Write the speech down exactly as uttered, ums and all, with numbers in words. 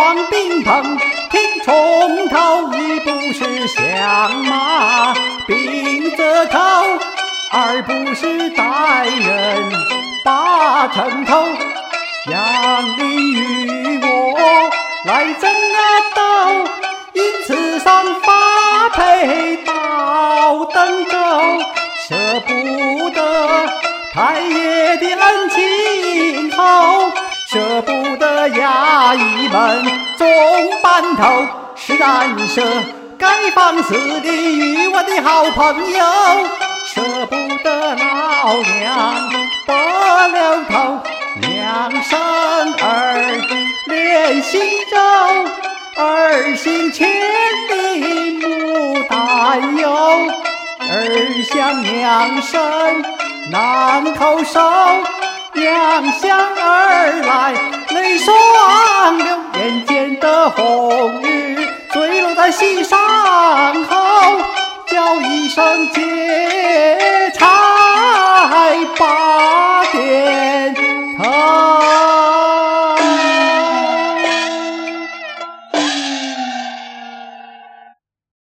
望宾朋，听从头已不是相马，病则口，而不是待人把城头。杨林与我来争啊斗，因此上发配到登州，舍不得太爷的恩情厚，舍不得衙役们总班头，是难舍该放肆的与我的好朋友，舍不得老娘不留头，娘生儿连心肉，儿行千里母担忧，儿想娘生难口收，娘想儿来泪双流，眼见的红日坠落在膝上后，叫一声姐